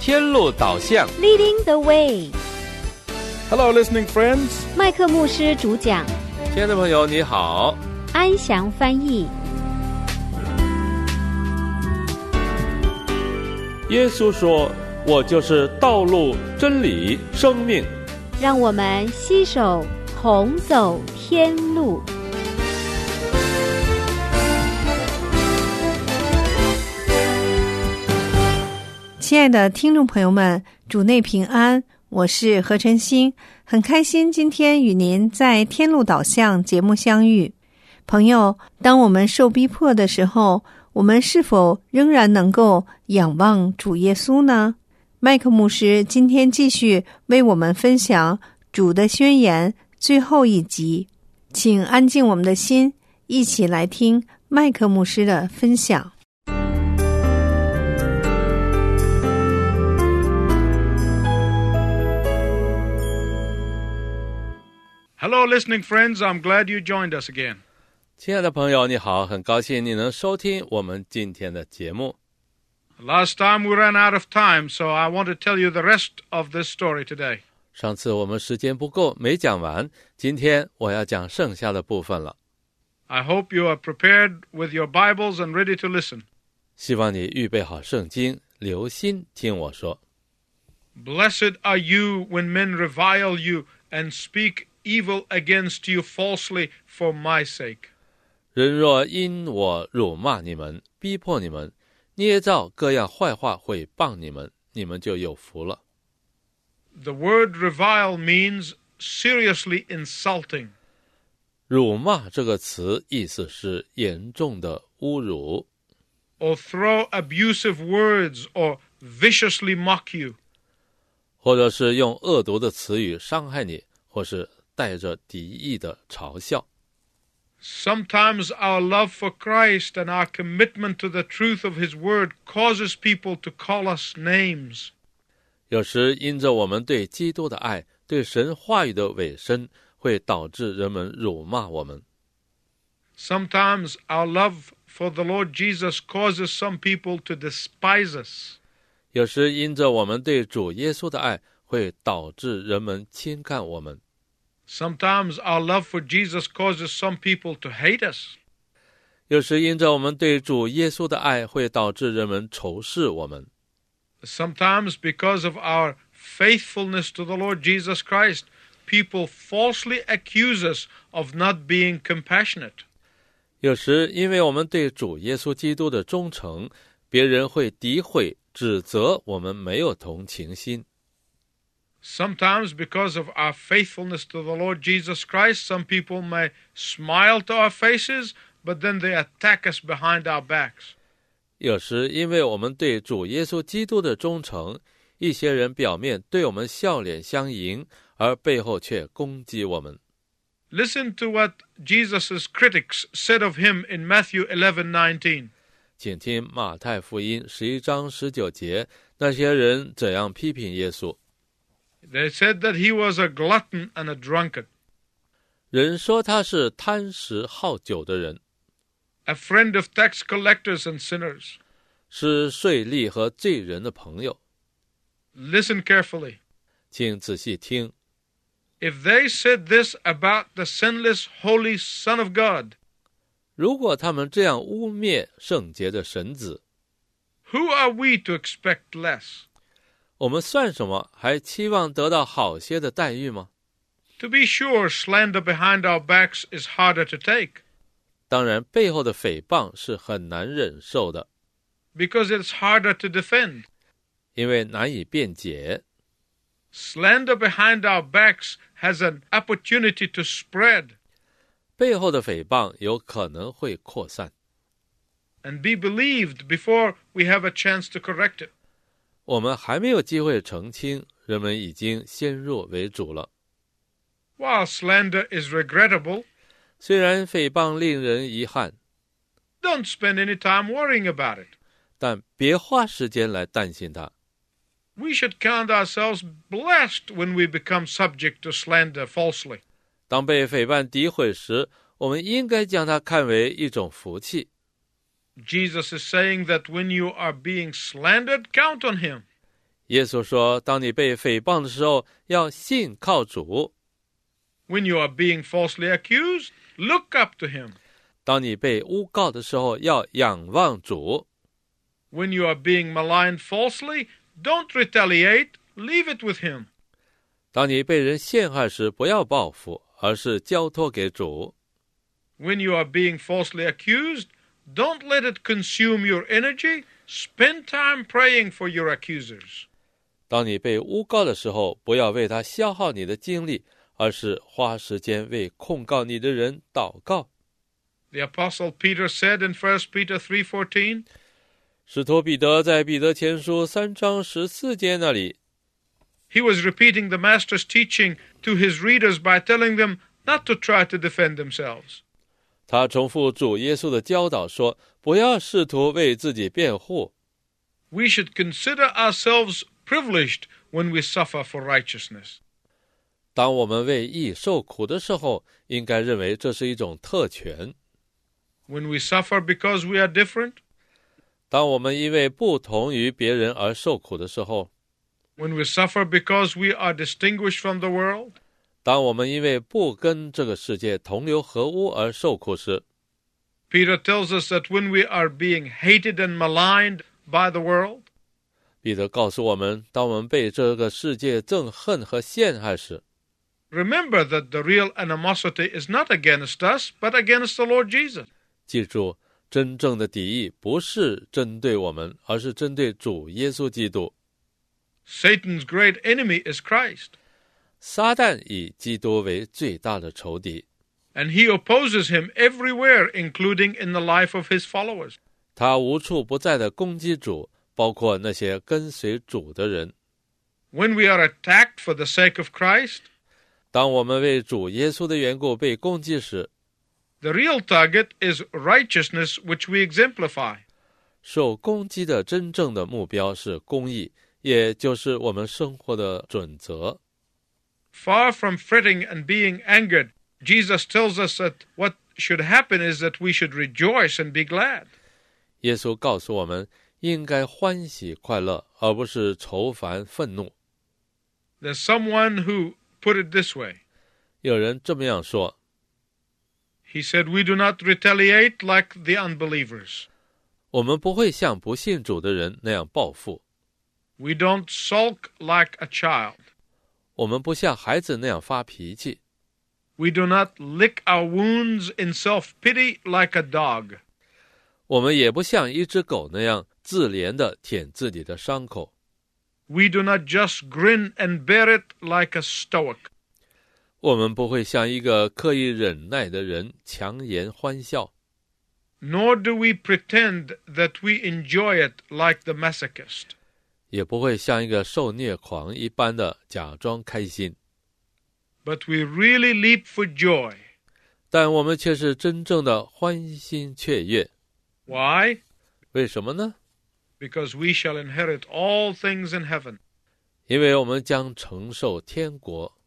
天路导向 Leading the Way。 Hello, listening friends. 麦克牧师主讲， 亲爱的朋友你好， 安祥翻译。 耶稣说：“我就是道路、真理、生命。” 让我们携手同走天路。 亲爱的听众朋友们，主内平安，我是何晨星，很开心今天与您在天路导向节目相遇。朋友，当我们受逼迫的时候，我们是否仍然能够仰望主耶稣呢？麦克牧师今天继续为我们分享主的宣言最后一集，请安静我们的心，一起来听麦克牧师的分享。 Hello, listening friends. I'm glad you joined us again. 亲爱的朋友你好，很高兴你能收听我们今天的节目。 Last time we ran out of time, so I want to tell you the rest of this story today. 上次我们时间不够，没讲完，今天我要讲剩下的部分了。 I hope you are prepared with your Bibles and ready to listen. 希望你预备好圣经，留心听我说。 Blessed are you when men revile you and speak evil against you falsely for my sake. 人若因我辱骂你们，逼迫你们，捏造各样坏话毁谤你们，你们就有福了。 The word revile means seriously insulting. 辱骂这个词意思是严重的侮辱， Or throw abusive words or viciously mock you. 或者是用恶毒的词语伤害你，或是带着敌意的嘲笑。 Sometimes our love for Christ and our commitment to the truth of His Word causes people to call us names. 有时因着我们对基督的爱，对神话语的委身，会导致人们辱骂我们。 Sometimes our love for the Lord Jesus causes some people to despise us. 有时因着我们对主耶稣的爱，会导致人们轻看我们。 Sometimes our love for Jesus causes some people to hate us. 有时因着我们对主耶稣的爱，会导致人们仇视我们。 Sometimes because of our faithfulness to the Lord Jesus Christ, people falsely accuse us of not being compassionate. 有时因为我们对主耶稣基督的忠诚，别人会诋毁、指责我们没有同情心。 Sometimes because of our faithfulness to the Lord Jesus Christ, some people may smile to our faces, but then they attack us behind our backs. 有时因为我们对主耶稣基督的忠诚，一些人表面对我们笑脸相迎，而背后却攻击我们。 Listen to what Jesus' critics said of him in Matthew 11:19. 请听马太福音11章19节，那些人怎样批评耶稣。 They said that he was a glutton and a drunkard, 人说他是贪食好酒的人， a friend of tax collectors and sinners. 是税吏和罪人的朋友。 Listen carefully. 请仔细听， If they said this about the sinless, holy Son of God, 如果他们这样污蔑圣洁的神子， who are we to expect less? 我们算什么？还期望得到好些的待遇吗？ To be sure, slander behind our backs is harder to take, 当然，背后的诽谤是很难忍受的， because it's harder to defend. 因为难以辩解。 Slander behind our backs has an opportunity to spread 背后的诽谤有可能会扩散， and be believed before we have a chance to correct it. 我们还没有机会澄清，人们已经先入为主了。 While slander is regrettable, 虽然诽谤令人遗憾， don't spend any time worrying about it. 但别花时间来担心它。 We should count ourselves blessed when we become subject to slander falsely. 当被诽谤诋毁时，我们应该将它看为一种福气。 Jesus is saying that when you are being slandered, count on him. 耶稣说，当你被诽谤的时候，要信靠主。 When you are being falsely accused, look up to him. 当你被诬告的时候，要仰望主。 When you are being maligned falsely, don't retaliate, leave it with him. 当你被人陷害时，不要报复，而是交托给主。 When you are being falsely accused, don't let it consume your energy. Spend time praying for your accusers. 当你被诬告的时候，不要为他消耗你的精力，而是花时间为控告你的人祷告。 The Apostle Peter said in 1 Peter 3:14, 使徒彼得在彼得前书3章14节那里， he was repeating the Master's teaching to his readers by telling them not to try to defend themselves. 他重复主耶稣的教导说，不要试图为自己辩护。 We should consider ourselves privileged when we suffer for righteousness. 当我们为义受苦的时候，应该认为这是一种特权。 When we suffer because we are different, 当我们因为不同于别人而受苦的时候， when we suffer because we are distinguished from the world, 当我们因为不跟这个世界同流合污而受苦时， Peter tells us that when we are being hated and maligned by the world, 彼得告诉我们，当我们被这个世界憎恨和陷害时， remember that the real animosity is not against us, but against the Lord Jesus. 记住，真正的敌意不是针对我们，而是针对主耶稣基督。 Satan's great enemy is Christ, 撒旦以基督为最大的仇敌， and he opposes him everywhere, including in the life of his followers. 他无处不在的攻击主，包括那些跟随主的人。 When we are attacked for the sake of Christ, 当我们为主耶稣的缘故被攻击时， the real target is righteousness, which we exemplify. 受攻击的真正的目标是公义，也就是我们生活的准则。 Far from fretting and being angered, Jesus tells us that what should happen is that we should rejoice and be glad. 耶稣告诉我们，应该欢喜快乐，而不是愁烦愤怒。 There's someone who put it this way. 有人这么样说， He said, we do not retaliate like the unbelievers. 我们不会像不信主的人那样报复， We don't sulk like a child. 我们不像孩子那样发脾气， We do not lick our wounds in self-pity like a dog. 我们也不像一只狗那样自怜地舔自己的伤口， We do not just grin and bear it like a stoic. 我们不会像一个刻意忍耐的人强颜欢笑， Nor do we pretend that we enjoy it like the masochist. 也不会像一个受虐狂一般的假装开心， But we really leap for joy. 但我们却是真正的欢欣雀跃。 Why? 为什么呢？ Because we shall inherit all things in heaven. 因为我们将承受天国。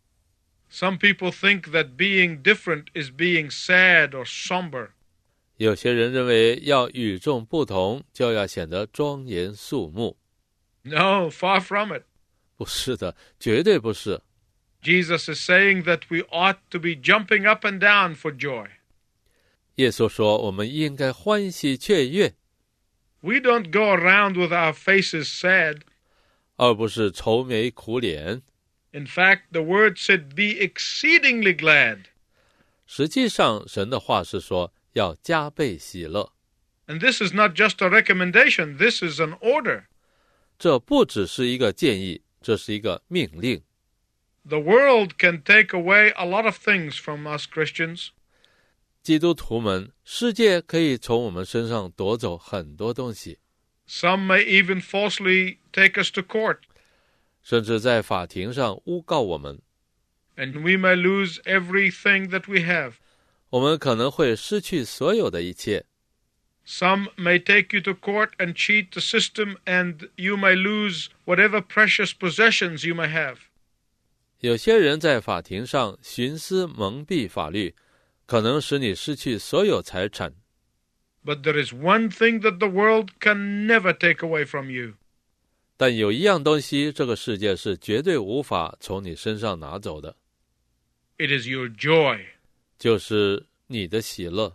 Some people think that being different is being sad or somber. 有些人认为要与众不同，就要显得庄严肃穆。 No, far from it. 不是的，绝对不是。 Jesus is saying that we ought to be jumping up and down for joy. 耶稣说，我们应该欢喜雀跃， We don't go around with our faces sad. 而不是愁眉苦脸。 In fact, the word said, be exceedingly glad. 实际上，神的话是说，要加倍喜乐。 And this is not just a recommendation, this is an order. 这不只是一个建议，这是一个命令。 The world can take away a lot of things from us Christians. 基督徒们，世界可以从我们身上夺走很多东西， Some may even falsely take us to court, 甚至在法庭上诬告我们。 and we may lose everything that we have. 我们可能会失去所有的一切。 Some may take you to court and cheat the system, and you may lose whatever precious possessions you may have. 有些人在法庭上徇私蒙蔽法律，可能使你失去所有财产。 But there is one thing that the world can never take away from you. 但有一样东西，这个世界是绝对无法从你身上拿走的， It is your joy. 就是你的喜乐。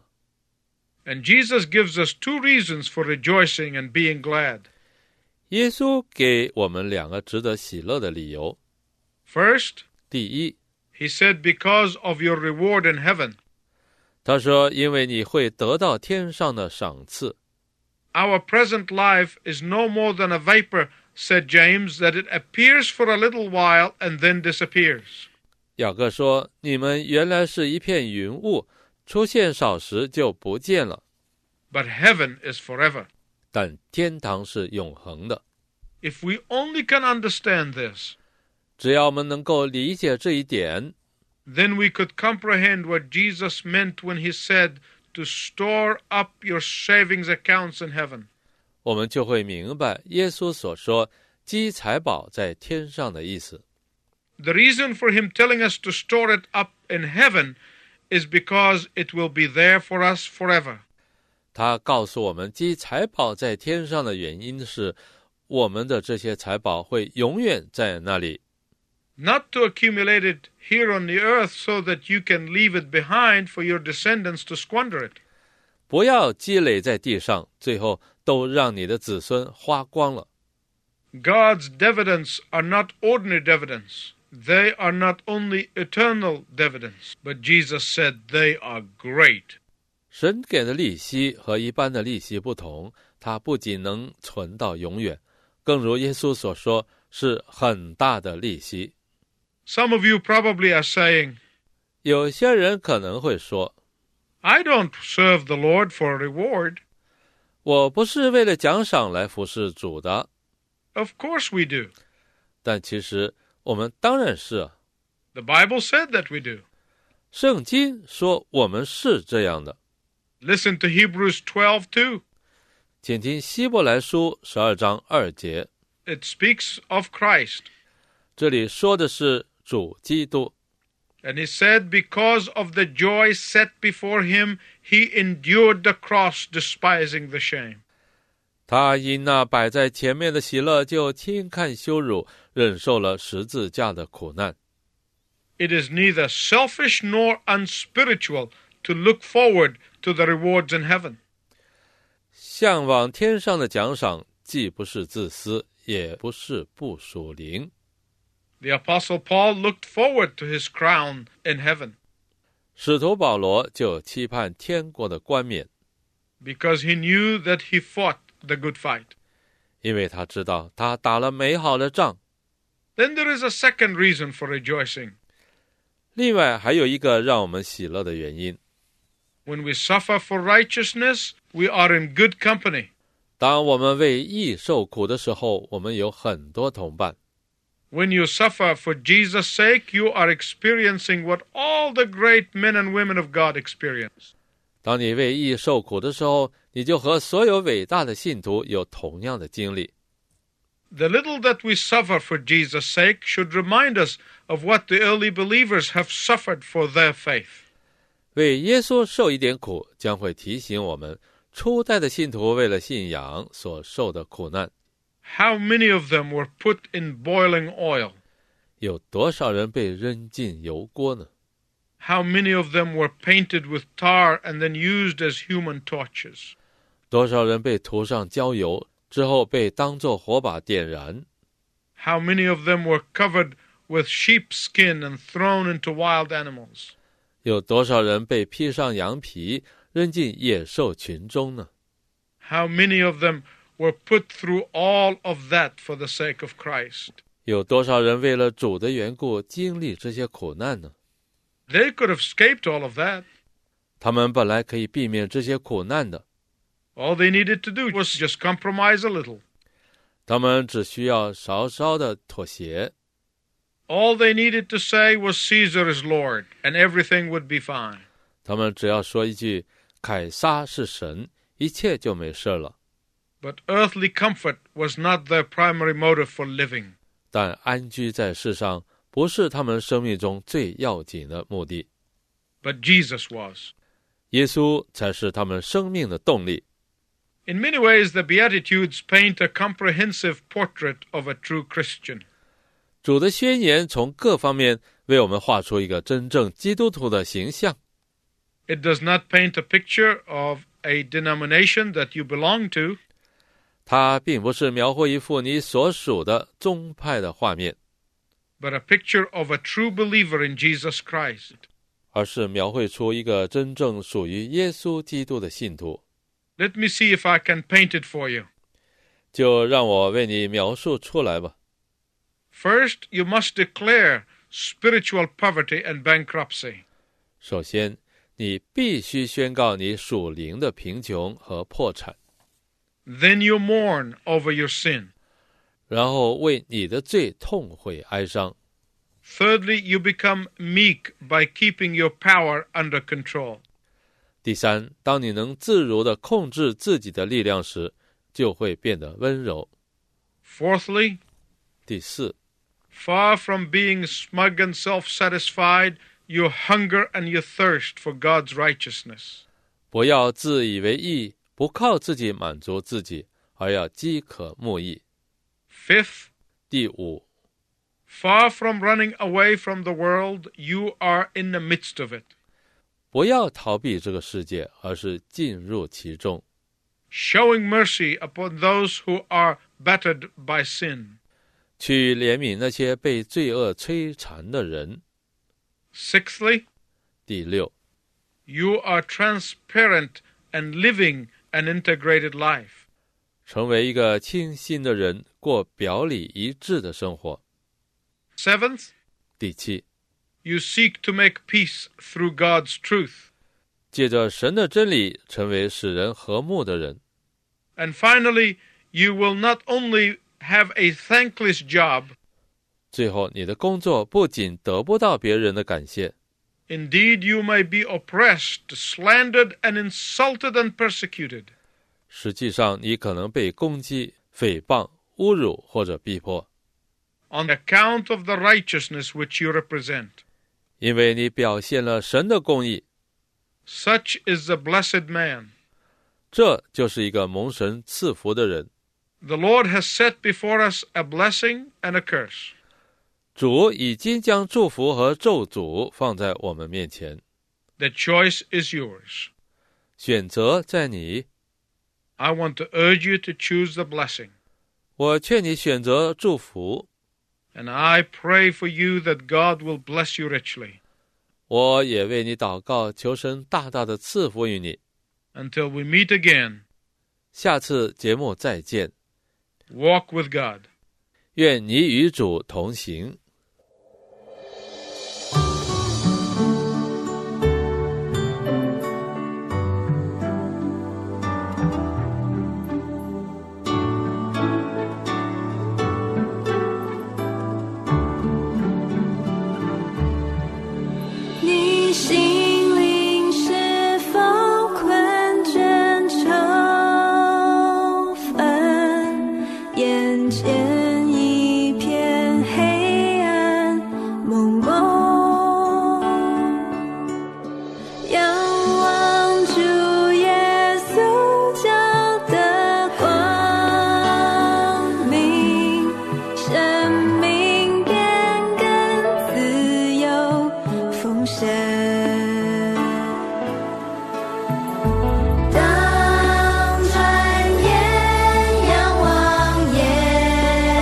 And Jesus gives us two reasons for rejoicing and being glad. 耶稣给我们两个值得喜乐的理由。 First, 第一， he said, because of your reward in heaven. 他说因为你会得到天上的赏赐。 Our present life is no more than a vapor, said James, that it appears for a little while and then disappears. 雅各说你们原来是一片云雾，出现少时就不见了， But heaven is forever. 但天堂是永恒的。 If we only can understand this, 只要我们能够理解这一点， then we could comprehend what Jesus meant when he said to store up your savings accounts in heaven. 我们就会明白耶稣所说积财宝在天上的意思。 The reason for him telling us to store it up in heaven is because it will be there for us forever. 他告诉我们积财宝在天上的原因是，我们的这些财宝会永远在那里， Not to accumulate it here on the earth so that you can leave it behind for your descendants to squander it. 不要积累在地上，最后都让你的子孙花光了。 God's dividends are not ordinary dividends. They are not only eternal dividends, but Jesus said they are great. 神给的利息和一般的利息不同，它不仅能存到永远，更如耶稣所说，是很大的利息。 Some of you probably are saying, 有些人可能会说， I don't serve the Lord for a reward. 我不是为了奖赏来服侍主的。 Of course we do. 但其实我们当然是， The Bible said that we do. 圣经说我们是这样的。 Listen to Hebrews 12:2. 请听希伯来书12章2节， It speaks of Christ. 这里说的是主基督。 And he said, because of the joy set before him, he endured the cross, despising the shame. 他因那摆在前面的喜乐，就轻看羞辱，忍受了十字架的苦难。 It is neither selfish nor unspiritual to look forward to the rewards in heaven. 向往天上的奖赏，既不是自私，也不是不属灵。 The Apostle Paul looked forward to his crown in heaven 使徒保罗就期盼天国的冠冕， because he knew that he fought the good fight. 因为他知道他打了美好的仗。 Then there is a second reason for rejoicing. 另外还有一个让我们喜乐的原因， When we suffer for righteousness, we are in good company. 当我们为义受苦的时候，我们有很多同伴。 When you suffer for Jesus' sake, you are experiencing what all the great men and women of God experience. 当你为义受苦的时候，你就和所有伟大的信徒有同样的经历。 The little that we suffer for Jesus' sake should remind us of what the early believers have suffered for their faith. 为耶稣受一点苦，将会提醒我们初代的信徒为了信仰所受的苦难。 How many of them were put in boiling oil? 有多少人被扔进油锅呢？ How many of them were painted with tar and then used as human torches? 多少人被涂上焦油之后被当作火把点燃？ How many of them were covered with sheepskin and thrown into wild animals? 有多少人被披上羊皮扔进野兽群中呢？ How many of them were put through all of that for the sake of Christ? 有多少人为了主的缘故经历这些苦难呢？ They could have escaped all of that. 他们本来可以避免这些苦难的， All they needed to do was just compromise a little. 他们只需要稍稍的妥协， All they needed to say was Caesar is Lord, and everything would be fine. 他们只要说一句凯撒是神，一切就没事了。 But earthly comfort was not their primary motive for living. 但安居在世上不是他们生命中最要紧的目的， But Jesus was. 耶稣才是他们生命的动力。 In many ways, the Beatitudes paint a comprehensive portrait of a true Christian. 主的宣言从各方面为我们画出一个真正基督徒的形象。 It does not paint a picture of a denomination that you belong to. 它并不是描绘一幅你所属的宗派的画面， but a picture of a true believer in Jesus Christ. 而是描绘出一个真正属于耶稣基督的信徒。 Let me see if I can paint it for you. 就让我为你描述出来吧。 First, you must declare spiritual poverty and bankruptcy. 首先，你必须宣告你属灵的贫穷和破产， Then you mourn over your sin. 然后为你的罪痛悔哀伤。 Thirdly, you become meek by keeping your power under control. 第三，当你能自如地控制自己的力量时，就会变得温柔。 Fourthly, 第四， far from being smug and self-satisfied, you hunger and you thirst for God's righteousness. 不要自以为意，不靠自己满足自己，而要饥渴慕义。 Fifth, 第五， far from running away from the world, you are in the midst of it. 不要逃避这个世界，而是进入其中。 Showing mercy upon those who are battered by sin. 去怜悯那些被罪恶摧残的人。 Sixthly, 第六， you are transparent and living an integrated life. 成为一个清新的人，过表里一致的生活。 Seventh, 第七， you seek to make peace through God's truth. 借着神的真理，成为使人和睦的人。 And finally, you will not only have a thankless job. 最后，你的工作不仅得不到别人的感谢， Indeed, you may be oppressed, slandered, and insulted and persecuted. 实际上你可能被攻击、诽谤、侮辱或者逼迫， On account of the righteousness which you represent. 因为你表现了神的公义。 Such is the blessed man. 这就是一个蒙神赐福的人。 The Lord has set before us a blessing and a curse. 主已经将祝福和咒诅放在我们面前， The choice is yours. 选择在你。 I want to urge you to choose the blessing. 我劝你选择祝福， And I pray for you that God will bless you richly. 我也为你祷告，求神大大的赐福于你。 Until we meet again, 下次节目再见， walk with God. 愿你与主同行。 你心灵是否困倦愁烦？眼前一片黑暗蒙蒙，仰望主耶稣教的光明，生命变更自由丰盛。当转眼仰望耶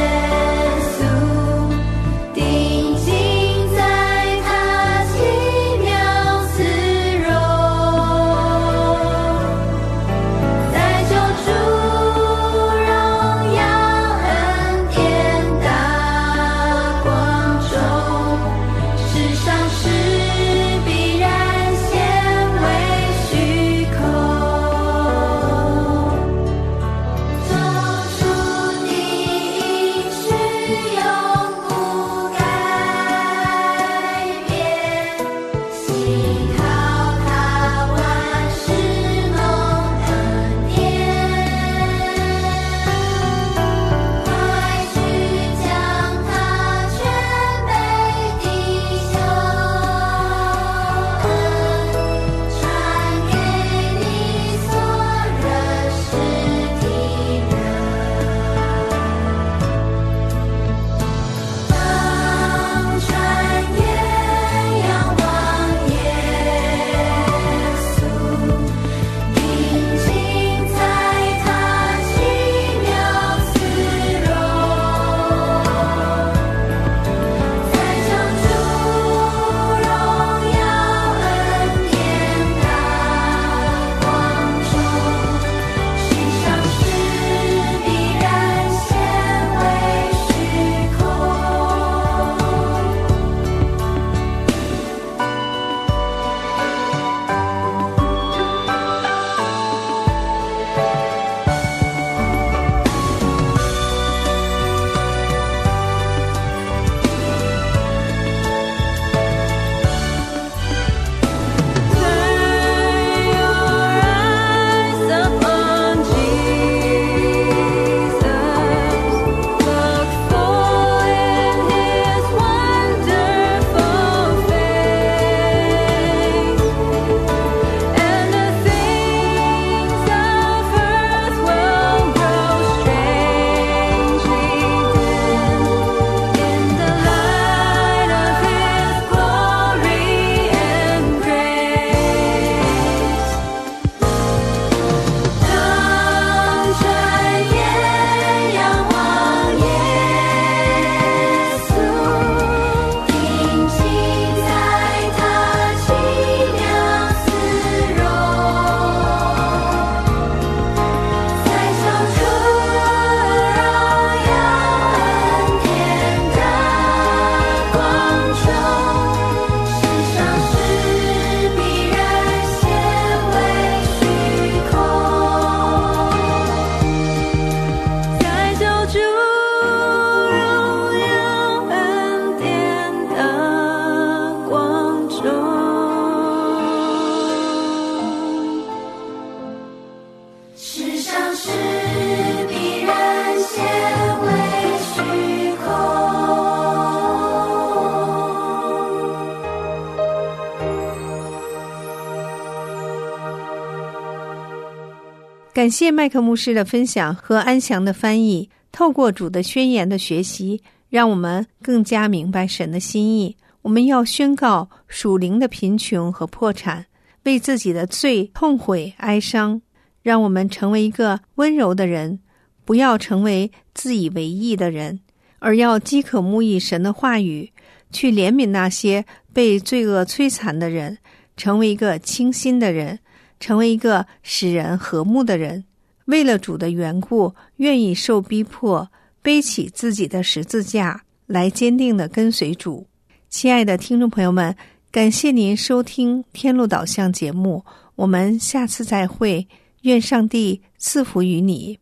感谢麦克牧师的分享和安详的翻译，透过主的宣言的学习，让我们更加明白神的心意。我们要宣告属灵的贫穷和破产，为自己的罪痛悔哀伤，让我们成为一个温柔的人，不要成为自以为义的人，而要饥渴慕义神的话语，去怜悯那些被罪恶摧残的人，成为一个清心的人，成为一个使人和睦的人。为了主的缘故，愿意受逼迫，背起自己的十字架，来坚定地跟随主。亲爱的听众朋友们，感谢您收听天路导向节目，我们下次再会，愿上帝赐福于你。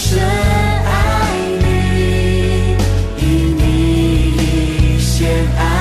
先爱